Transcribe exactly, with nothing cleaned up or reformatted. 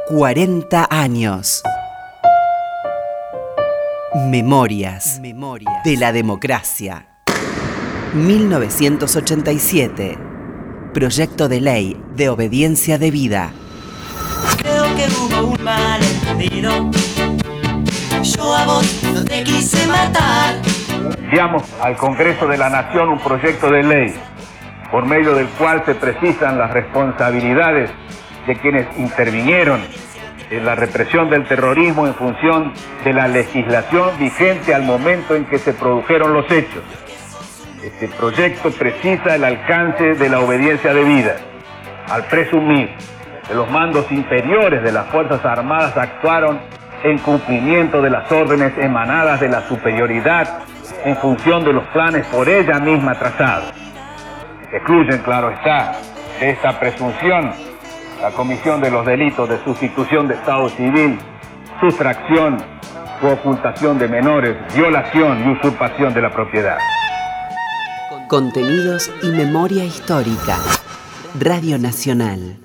cuarenta años. Memorias, Memorias de la democracia. mil novecientos ochenta y siete. Proyecto de ley de obediencia debida. Creo que hubo un malentendido. Yo a vos no te quise matar. Enviamos al Congreso de la Nación un proyecto de ley por medio del cual se precisan las responsabilidades de quienes intervinieron en la represión del terrorismo en función de la legislación vigente al momento en que se produjeron los hechos. Este proyecto precisa el alcance de la obediencia debida, al presumir que los mandos inferiores de las Fuerzas Armadas actuaron en cumplimiento de las órdenes emanadas de la superioridad en función de los planes por ella misma trazados. Excluyen, claro está, de esta presunción la comisión de los delitos de sustitución de Estado civil, sustracción u ocultación de menores, violación y usurpación de la propiedad. Contenidos y memoria histórica. Radio Nacional.